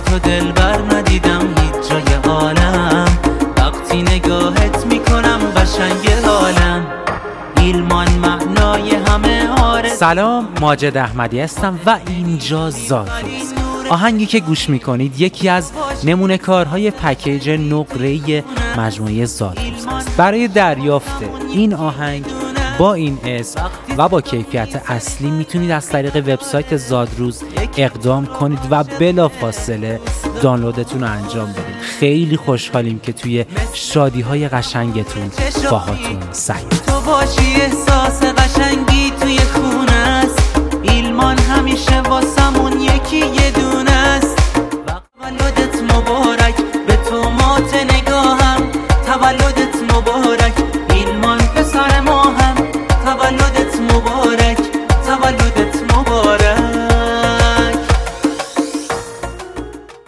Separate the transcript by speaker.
Speaker 1: تو دلبر ندیدم هیچ جای عالم، وقتی نگاهت میکنم قشنگ حالم، ایلمان معنای همه آرزو.
Speaker 2: سلام، ماجد احمدی هستم و اینجا زادروز. آهنگی که گوش میکنید یکی از نمونه کارهای پکیج نقره‌ای مجموعه زادروز است. برای دریافت این آهنگ با این اسم و با کیفیت اصلی میتونید از طریق وبسایت زادروز اقدام کنید و بلافاصله دانلودتون رو انجام بدید. خیلی خوشحالیم که توی شادی‌های قشنگتون باهاتون سعی.
Speaker 1: تو باشی احساس قشنگی توی خونه است، ایلمان همیشه واسمون یکی یه دونه